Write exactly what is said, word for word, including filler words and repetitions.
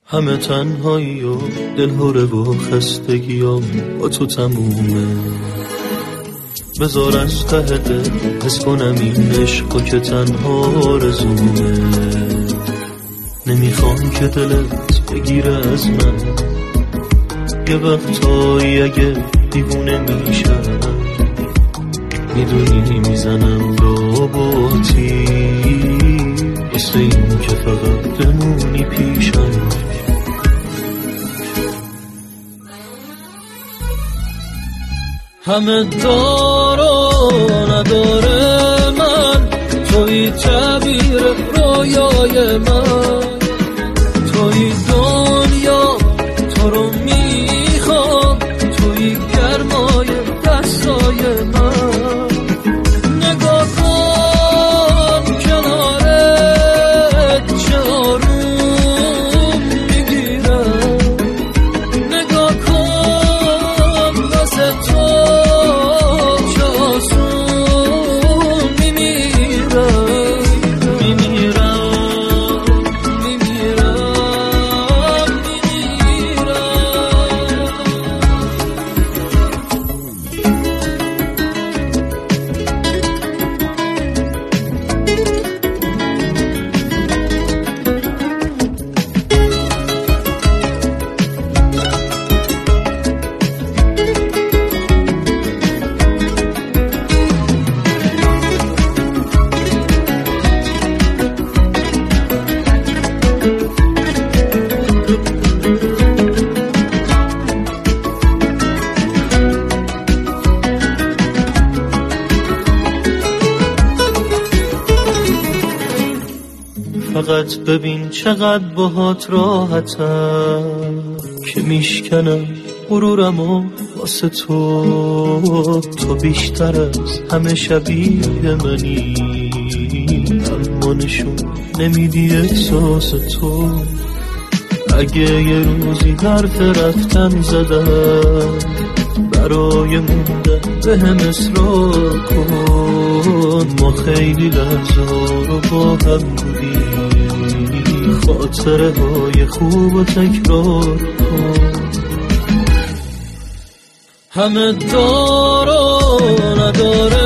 همه تنهایی و دلهوره و خستگیام با تو تمومه. بذار از ته دل حس کنم این عشقو که تنها آرزومه. نمیخوام که دلت بگیره از من، یه وقتایی اگه دیوونه میشم میدونی میزنم رابطی واسه این که فقط بمونی پیشم. همه دارو نداره من، توی تعبیر رویای من، توی دنیا تو رو میخوام، توی گرمای دستای من. نگاه کن کنارت چه آروم میگیرم، نگاه کن واسه تو چه آسون میمیرم، میمیرم میمیرم فقط ببین چقدر باهات راحتم که میشکنم غرورم و واسه تو. تو بیشتر از همه شبیه منی، اما نشون نمیدی احساس تو. اگه یه روزی حرف رفتن زدم برای موندن به هم اصرار کن. ما خیلی لحظه ها رو با هم بودیم، خاطره های خوب و تکرار کن. همه دارو نداره